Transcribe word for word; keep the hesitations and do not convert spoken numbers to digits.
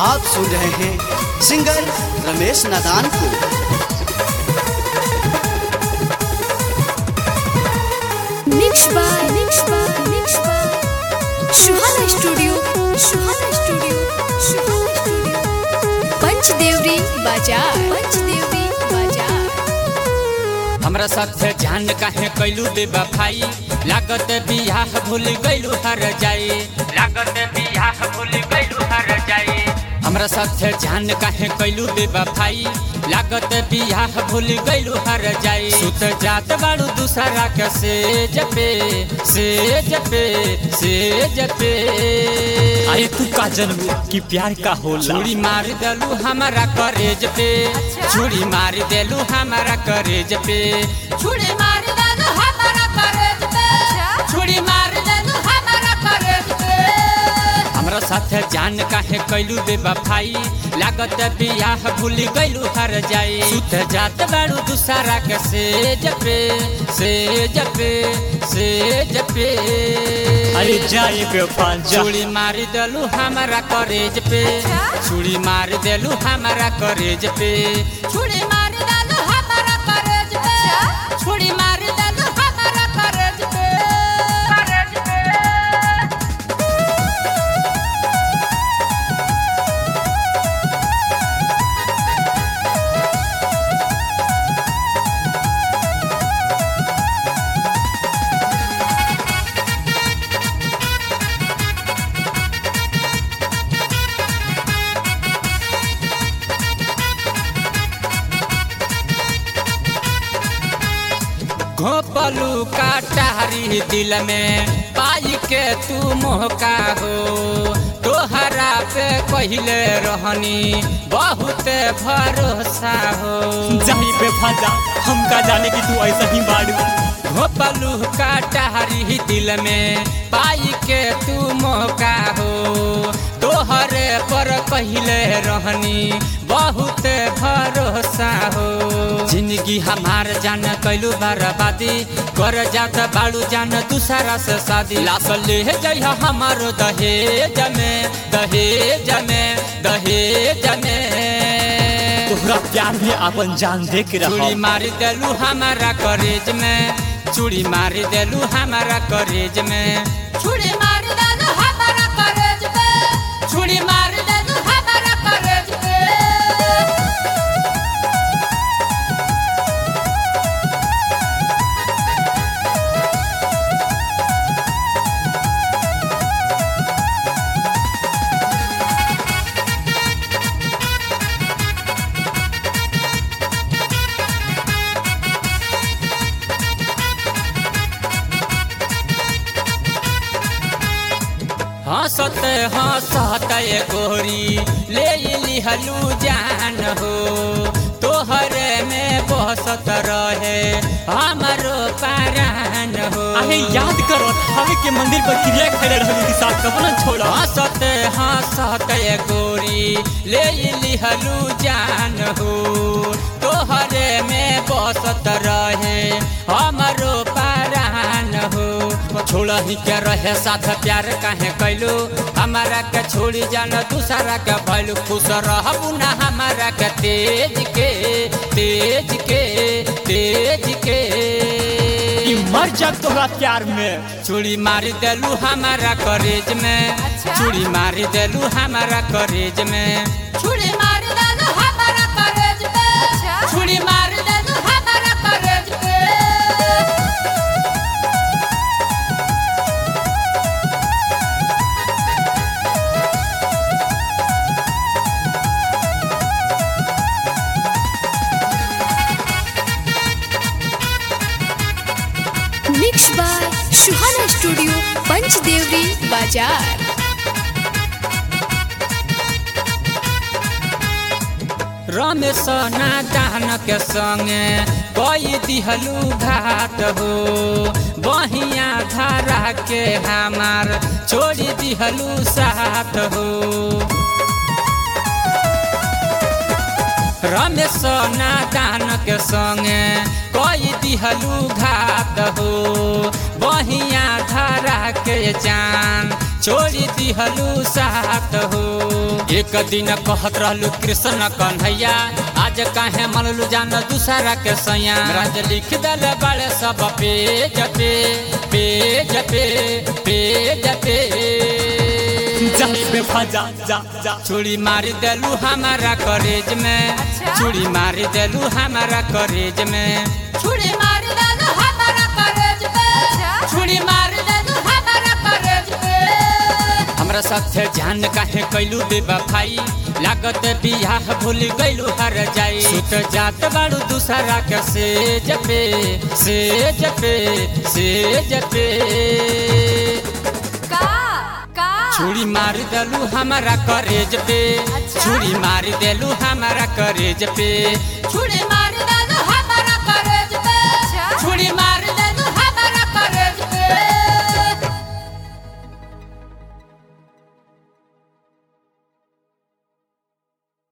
आप सुन रहे हैं सिंगर रमेश नादान को। Mix by mix by mix by Suhana studio Suhana studio Suhana studio Panchdevri बाजार पंचदेवरी बाजार। हमरा साथे जान काहे कैलू बेवफाई, लागत बियाह भूल गइलू हर जाई, लागत बियाह भूल गइलू हर जाई। हमरा साथे जान काहे कैलू बेवफाई, लागत बियाह भूल गइलू हर जाई। सुत जात बाड़ू दूसरा के सेज पे सेज पे सेज पे। अरे तू का जानबू कि प्यार का होला। छुरी मार देलू हमारा करेज पे, छुरी मार देलू हमारा करेज पे, छुरी मार देलू हमारा करेज पे, छुरी मार देलू हमारा करेज पे। हमरा साथे जान काहे कैलू बेवफाई, लागत बियाह भूल गइलू हर जाई। सुत जात बाड़ू दूसरा के सेज पे सेज पे सेज पे। अरे जाए बेवफा जा। छुरी मार देलू हमारा करेज पे, छुरी मार देलू हमारा करेज पे, छुरी मार देलू हमारा करेज पे, छुरी मार देलू हमारा करेज पे करेज पे। घोपलू काटारी दिल में पाई के तू मोहका हो, तोहरा पे पहले रहनी बहुत भरोसा हो। जाई बेवफा जा, हम का जाने कि तू ऐसा ही बाड़ू। घोपलू काटारी दिल में पाई के तू मोहका हो, तोहरे पर पहले रहनी बहुत भरोसा हो। जिंदगी हमार जान कैलू बर्बादी, कर जात बाड़ू जान दूसरा से शादी। लाश ले जइह हमारो दहेज में दहेज में दहेज में। तोहरा प्यार में अपन जान दे के रहा। चूड़ी मार देलू हमारा करेज में, चूड़ी मार देलू हमारा करेज में, चूड़ी मार देलू हमारा करेज में, चूड़ी मार देलू हमारा करेज में। हंसत हंसत गोरी ले लिहलू जान हो, तोहरे में बसत रहे हमारो परान हो। अरे याद करो हवे के मंदिर पर क्रिया खड़े रहलू के साथ कब न छोड़ा। हंसत हंसत गोरी ले लिहलू जान हो, तोहरे में बसत रहे हमारो परान हो। छोड़ा ही के रहे साथ प्यार काहे कैलू, हमारा के छोड़ी जान दूसरा के भैलू। खुश रहबू ना हमारा के तेज के तेज के तेज के। मर जा तोहरा प्यार में। चूड़ी मार देलू हमारा करेज में, चूड़ी मार देलू हमारा करेज में, चूड़ी मार देलू हमारा करेज में, चूड़ी मार देलू हमारा करेज में। Mix by Suhana studio Panchdevri बाजार। रमेश नादान के संगे कोई दिहलू घाट हो, बहिया धारा के हमार छोड़ी दिहलू साथ हो। रमेश नादान के संगे कोई दिहलू घात हो, बहिया धारा के जान छोड़ी दिहलू साथ हो। एक दिन कहत रहलू कृष्ण कन्हैया, आज काहे मनलू जान दूसरा के सैया। राज लिख दल बड़े सब पेज पे पेज पे पेज पे जा बेफा जा जा जा छुरी मारी देलू हमारा करेज में, छुरी मारी देलू हमारा करेज में, छुरी मारी देलू हमारा करेज में, छुरी मारी देलू हमारा करेज में। हमरा साथे जान काहे कैलू बेवफाई, लागत बियाह भूल गइलू हर जाई। सुत जात बाड़ू दूसरा के सेज पे सेज पे सेज पे छुरी मार देलू हमारा करेज पे, छुरी मार देलू हमारा करेज पे, छुरी मार देलू